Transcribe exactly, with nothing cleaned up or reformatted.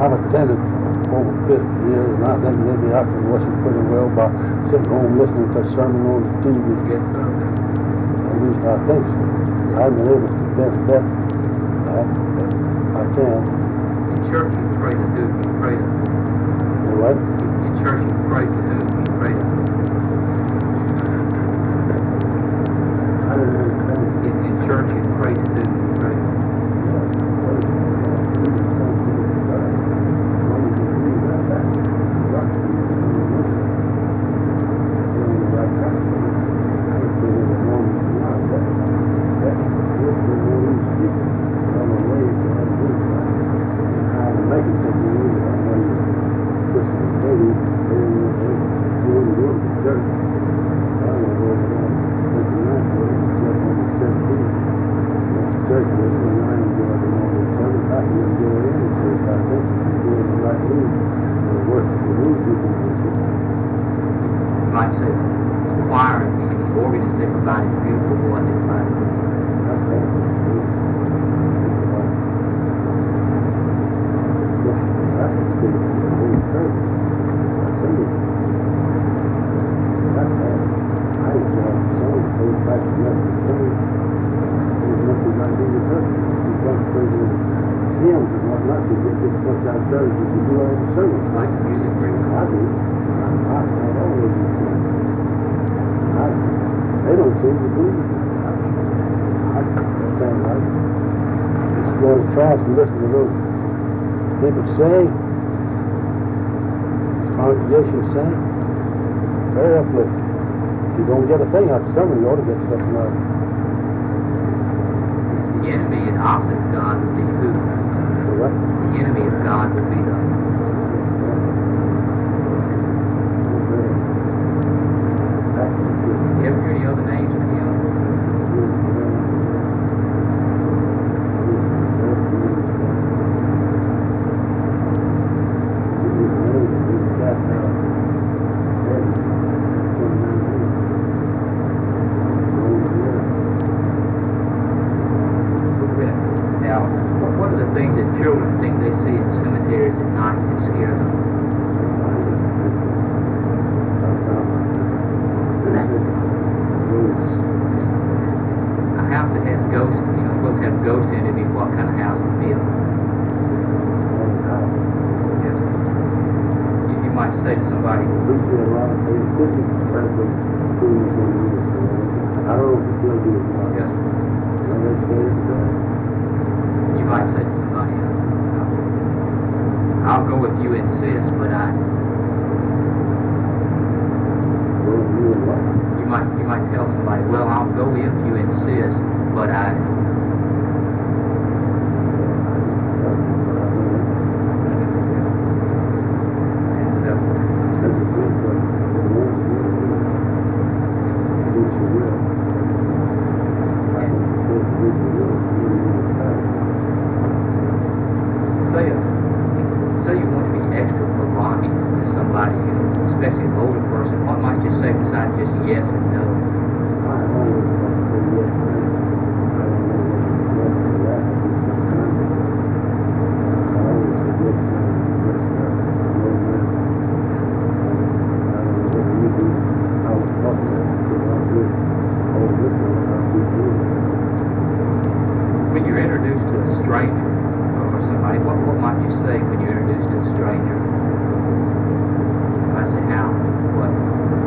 I've attended over fifty years, and I think maybe I can listen pretty well by sitting home listening to a sermon on the T V. Yes, sir. At least I think so. I've been able to convince that. I, I can. In church, you pray to who? You pray to. You what? In church, you pray to who? You pray to. I didn't understand. In, in church, you pray to who? You pray to. You might say the choir and the organist, they provided beautiful what they provided. Like the music very well. I do. I, I always do. I, they don't seem to do it. I, I think like just go to class and listen to those people sing, congregation sing. Very uplifting. If you don't get a thing out of something, you ought to get something out of it. The enemy and opposite of God would be who? So what? The enemy of God would be the. You ever hear any other names for him? Now, what, what are the things that children think they see in cemeteries at night that scare them? A house that has ghosts, you know, supposed to have ghosts in it, what kind of house would be? Yes. You, you might say to somebody, We see a lot of things. This is frankly doing what we do. I don't know if it's still doing it. yes, And they say it's uh, you might say to somebody, uh, I'll go if you insist, but I, well, you and what? you might, you might tell somebody, well, I'll go if you insist, but I, and, uh, That's a good one. It won't do it. At least you will. I think it says at least you will. It's really, really fast. say, uh, say you want to be extra provocative to somebody, you know, especially an older person, what might you say besides just yes and no? I always want to say yes, man. I don't know what it's called for that. I do sometimes. I always say yes, man. Yes, sir. No, man. I don't know what you do. I was talking to him, so I'll do it. Oh, this one, I'll do it. When you're introduced to a stranger or somebody, what, what might you say when you're introduced to a stranger? I say, how? What?